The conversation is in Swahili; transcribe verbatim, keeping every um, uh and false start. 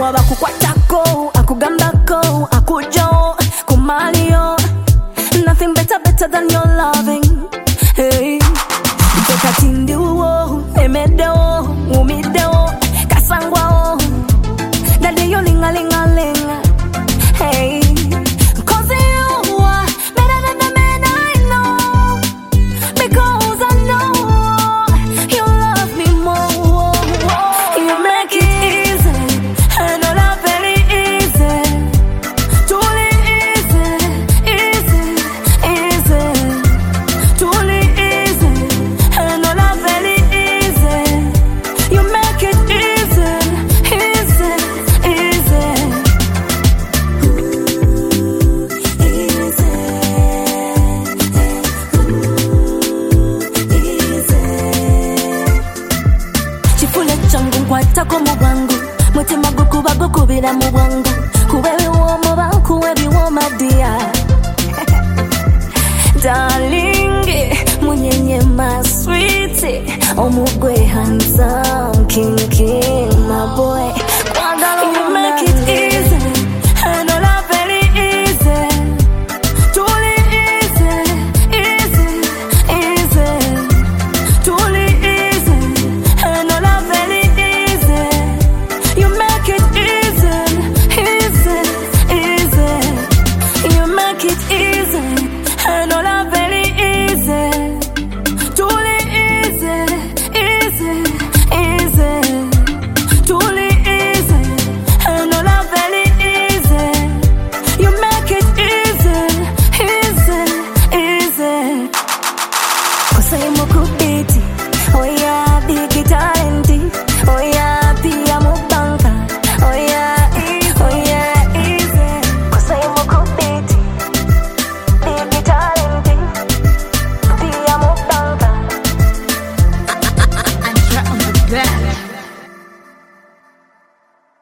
Waba kukwatako, akugambako, akujo, kumalio. Nothing better, better than your loving. Hey, toka tinduo, emedo, umido, kasangwao. Dade yo linga linga linga. Hey, cause you are better than the men I know. Because I know you love me more. You make it easy, and all are very easy. Truly easy, easy, easy. Truly easy, and all are very easy. You make it easy, easy, easy. Chifule changu nkwata ko mubangu, mutima gukuba gukubira mu bwangu. Kubebi womo bankuwebi woma dia. Darling, munyenye ma sweetie, omugwe handsome, king king, my boy.